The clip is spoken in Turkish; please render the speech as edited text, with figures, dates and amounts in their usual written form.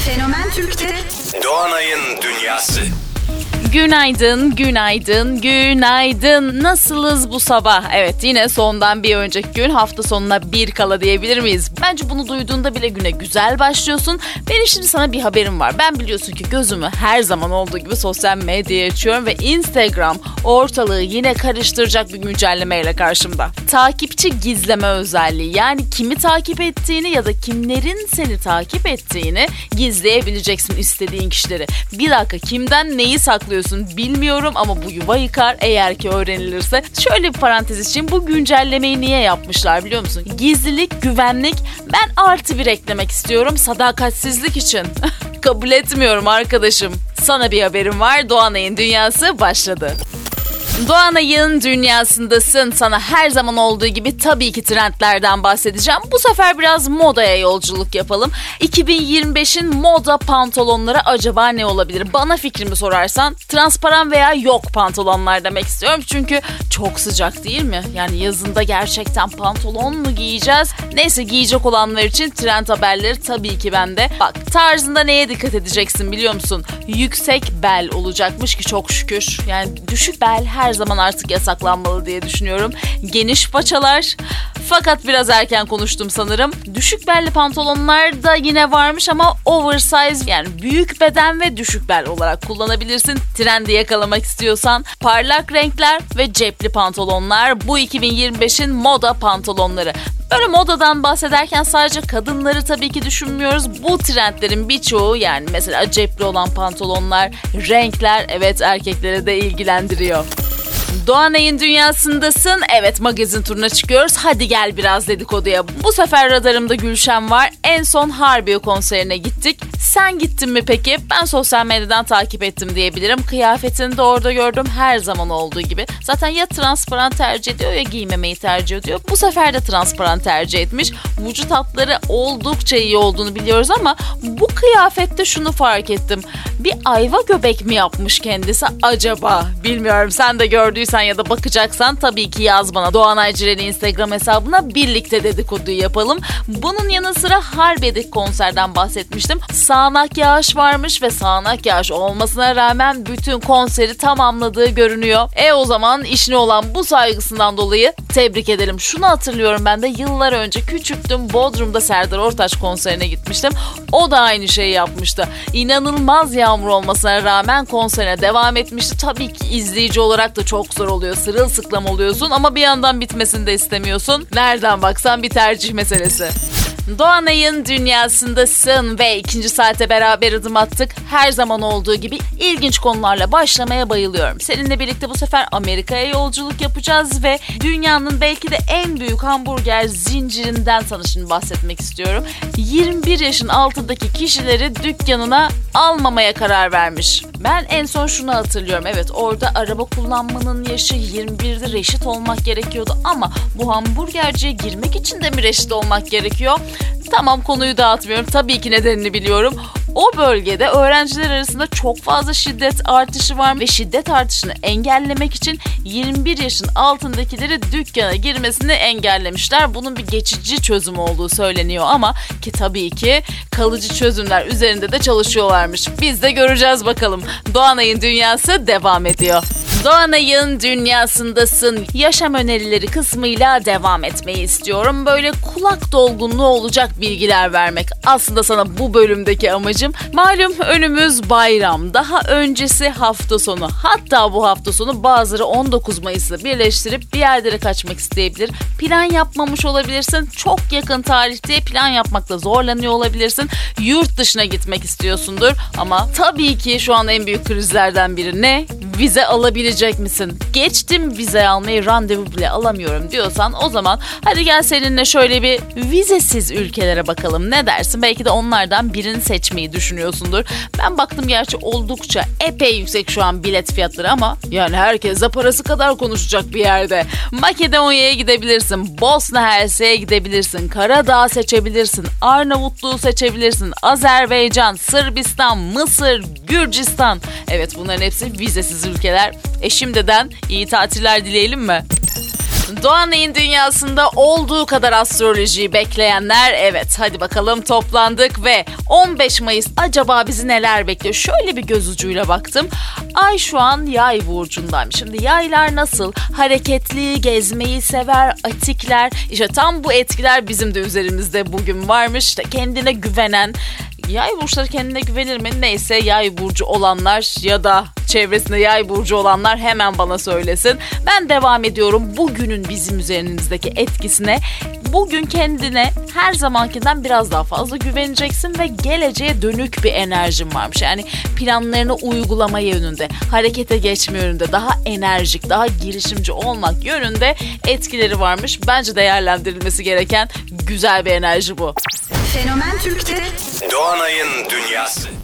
Fenomen Türk'te Doğanay'ın Dünyası. Günaydın, günaydın, günaydın. Nasılız bu sabah? Evet, yine sondan bir önceki gün, hafta sonuna bir kala diyebilir miyiz? Bence bunu duyduğunda bile güne güzel başlıyorsun. Benim şimdi sana bir haberim var. Ben biliyorsun ki gözümü her zaman olduğu gibi sosyal medyaya açıyorum ve Instagram ortalığı yine karıştıracak bir güncellemeyle karşımda. Takipçi gizleme özelliği, yani kimi takip ettiğini ya da kimlerin seni takip ettiğini gizleyebileceksin, istediğin kişileri. Bir dakika, kimden neyi saklıyorsun bilmiyorum ama bu yuva yıkar eğer ki öğrenilirse. Şöyle bir parantez için, bu güncellemeyi niye yapmışlar biliyor musun? Gizlilik, güvenlik, ben +1 eklemek istiyorum sadakatsizlik için. Kabul etmiyorum arkadaşım. Sana bir haberim var, Doğanay'ın Dünyası başladı. Doğanay'ın Dünyası'ndasın. Sana her zaman olduğu gibi tabii ki trendlerden bahsedeceğim. Bu sefer biraz modaya yolculuk yapalım. 2025'in moda pantolonları acaba ne olabilir? Bana fikrimi sorarsan transparan veya yok pantolonlar demek istiyorum. Çünkü çok sıcak değil mi? Yani yazında gerçekten pantolon mu giyeceğiz? Neyse, giyecek olanlar için trend haberleri tabii ki bende. Bak, tarzında neye dikkat edeceksin biliyor musun? Yüksek bel olacakmış ki çok şükür. Yani düşük bel her zaman artık yasaklanmalı diye düşünüyorum. Geniş paçalar. Fakat biraz erken konuştum sanırım. Düşük belli pantolonlar da yine varmış ama oversize, yani büyük beden ve düşük bel olarak kullanabilirsin. Trendi yakalamak istiyorsan parlak renkler ve cepli pantolonlar bu 2025'in moda pantolonları. Böyle modadan bahsederken sadece kadınları tabii ki düşünmüyoruz. Bu trendlerin birçoğu, yani mesela cepli olan pantolonlar, renkler, evet, erkekleri de ilgilendiriyor. Doğanay'ın Dünyası'ndasın. Evet, magazin turuna çıkıyoruz. Hadi gel biraz dedikoduya. Bu sefer radarımda Gülşen var. En son Harbiye konserine gittik. Sen gittin mi peki? Ben sosyal medyadan takip ettim diyebilirim. Kıyafetini de orada gördüm, her zaman olduğu gibi. Zaten ya transparan tercih ediyor ya giymemeyi tercih ediyor. Bu sefer de transparan tercih etmiş. Vücut hatları oldukça iyi olduğunu biliyoruz ama bu kıyafette şunu fark ettim. Bir ayva göbek mi yapmış kendisi acaba? Bilmiyorum, sen de gördüysen ya da bakacaksan tabii ki yaz bana. Doğanay Cireli Instagram hesabına, birlikte dedikoduyu yapalım. Bunun yanı sıra Harbiye'deki konserden bahsetmiştim. Sağanak yağış varmış ve sağanak yağış olmasına rağmen bütün konseri tamamladığı görünüyor. O zaman işine olan bu saygısından dolayı tebrik edelim. Şunu hatırlıyorum, ben de yıllar önce küçüktüm. Bodrum'da Serdar Ortaç konserine gitmiştim. O da aynı şeyi yapmıştı. İnanılmaz yağmur olmasına rağmen konserine devam etmişti. Tabii ki izleyici olarak da çok zor oluyor. Sırılsıklam oluyorsun ama bir yandan bitmesini de istemiyorsun. Nereden baksan bir tercih meselesi. Doğanay'ın Dünyası'ndasın ve 2. saate beraber adım attık. Her zaman olduğu gibi ilginç konularla başlamaya bayılıyorum. Seninle birlikte bu sefer Amerika'ya yolculuk yapacağız ve dünyanın belki de en büyük hamburger zincirinden sana şimdi bahsetmek istiyorum. 21 yaşın altındaki kişileri dükkanına almamaya karar vermiş. Ben en son şunu hatırlıyorum. Evet, orada araba kullanmanın yaşı 21'de reşit olmak gerekiyordu ama bu hamburgerciye girmek için de mi reşit olmak gerekiyor? Tamam, konuyu dağıtmıyorum. Tabii ki nedenini biliyorum. O bölgede öğrenciler arasında çok fazla şiddet artışı var ve şiddet artışını engellemek için 21 yaşın altındakileri dükkana girmesini engellemişler. Bunun bir geçici çözüm olduğu söyleniyor ama ki tabii ki kalıcı çözümler üzerinde de çalışıyorlarmış. Biz de göreceğiz bakalım. Doğanay'ın Dünyası devam ediyor. Doğanay'ın Dünyası'ndasın. Yaşam önerileri kısmıyla devam etmeyi istiyorum. Böyle kulak dolgunluğu olacak bilgiler vermek. Aslında sana bu bölümdeki amacım. Malum önümüz bayram. Daha öncesi hafta sonu. Hatta bu hafta sonu bazıları 19 Mayıs'la birleştirip bir yerlere kaçmak isteyebilir. Plan yapmamış olabilirsin. Çok yakın tarihte plan yapmakta zorlanıyor olabilirsin. Yurt dışına gitmek istiyorsundur. Ama tabii ki şu an en büyük krizlerden biri ne? Vize alabilecek misin? Geçtim vize almayı, randevu bile alamıyorum diyorsan o zaman hadi gel seninle şöyle bir vizesiz ülkelere bakalım. Ne dersin? Belki de onlardan birini seçmeyi düşünüyorsundur. Ben baktım, gerçi oldukça epey yüksek şu an bilet fiyatları ama yani herkes de parası kadar konuşacak bir yerde. Makedonya'ya gidebilirsin, Bosna Hersek'e gidebilirsin, Karadağ seçebilirsin, Arnavutluğu seçebilirsin, Azerbaycan, Sırbistan, Mısır, Gürcistan. Evet, bunların hepsi vizesiz ülkeler. Şimdiden iyi tatiller dileyelim mi? Doğanay'ın dünyasında olduğu kadar astrolojiyi bekleyenler, evet hadi bakalım toplandık ve 15 Mayıs acaba bizi neler bekliyor? Şöyle bir göz ucuyla baktım. Ay şu an Yay burcundaymış. Şimdi yaylar nasıl? Hareketli, gezmeyi sever, atikler. İşte tam bu etkiler bizim de üzerimizde bugün varmış. İşte kendine güvenen, Yay burçları kendine güvenir mi? Neyse, Yay burcu olanlar ya da çevresinde Yay burcu olanlar hemen bana söylesin. Ben devam ediyorum bugünün bizim üzerimizdeki etkisine. Bugün kendine her zamankinden biraz daha fazla güveneceksin ve geleceğe dönük bir enerjin varmış. Yani planlarını uygulama yönünde, harekete geçme yönünde, daha enerjik, daha girişimci olmak yönünde etkileri varmış. Bence değerlendirilmesi gereken güzel bir enerji bu. Fenomen Türk'te Doğanay'ın dünyası.